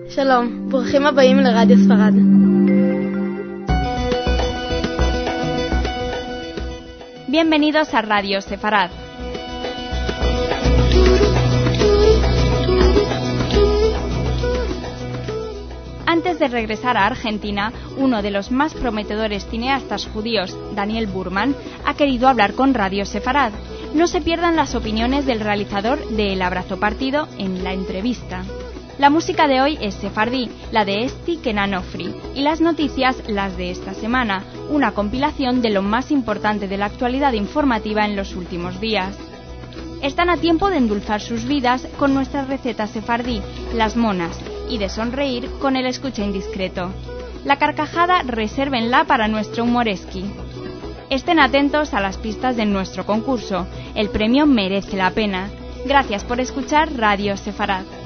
שלום, ברוכים הבאים לרדיו ספרד. Bienvenidos a Radio Sefarad. Antes de regresar a Argentina, uno de los más prometedores cineastas judíos, Daniel Burman, ha querido hablar con Radio Sefarad. No se pierdan las opiniones del realizador de El Abrazo Partido en la entrevista. La música de hoy es sefardí, la de Esti Kenan Ofri, y las noticias las de esta semana, una compilación de lo más importante de la actualidad informativa en los últimos días. Están a tiempo de endulzar sus vidas con nuestra receta sefardí, las monas, y de sonreír con el escucha indiscreto. La carcajada resérvenla para nuestro humoreski. Estén atentos a las pistas de nuestro concurso. El premio merece la pena. Gracias por escuchar Radio Sefarad.